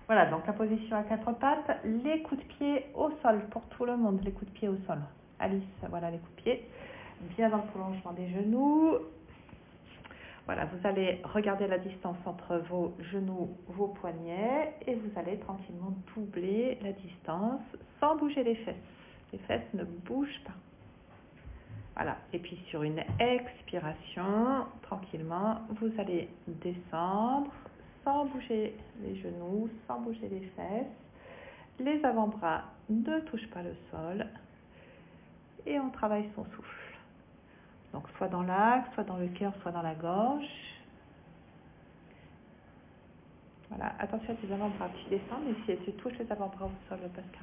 Voilà, donc la position à quatre pattes, les coups de pied au sol pour tout le monde, les coups de pied au sol. Alice, voilà les coups de pied, bien dans le prolongement des genoux. Voilà, vous allez regarder la distance entre vos genoux, vos poignets et vous allez tranquillement doubler la distance sans bouger les fesses. Les fesses ne bougent pas. Voilà, et puis sur une expiration, tranquillement, vous allez descendre sans bouger les genoux, sans bouger les fesses. Les avant-bras ne touchent pas le sol et on travaille son souffle. Donc soit dans l'axe, soit dans le cœur, soit dans la gorge. Voilà, attention à tes avant-bras qui descendent et si tu touches les avant-bras au sol, Pascal.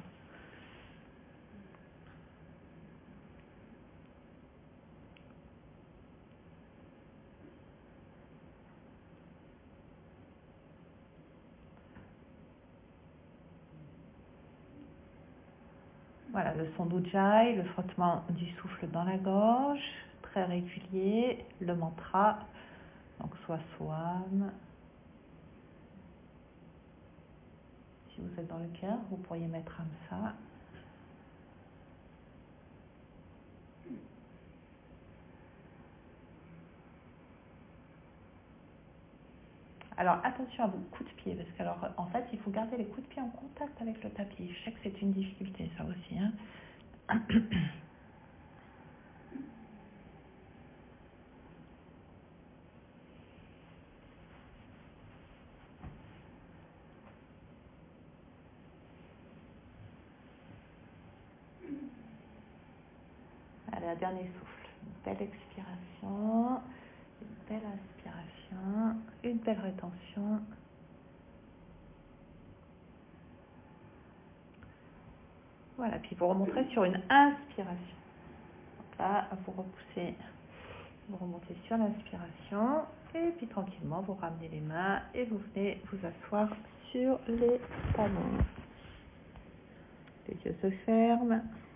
Voilà, le son d'Ujjayi, le frottement du souffle dans la gorge, très régulier, le mantra, donc soit Swam. Si vous êtes dans le cœur, vous pourriez mettre Hamsa. Alors attention à vos coups de pied, parce qu'alors en fait il faut garder les coups de pied en contact avec le tapis. Je sais que c'est une difficulté ça aussi. Hein. Allez, un dernier souffle. Une belle expiration, une belle inspiration, une belle rétention. Voilà, puis vous remonterez sur une inspiration. Donc là, vous remontez sur l'inspiration et puis tranquillement vous ramenez les mains et vous venez vous asseoir sur les talons. Les yeux se ferment.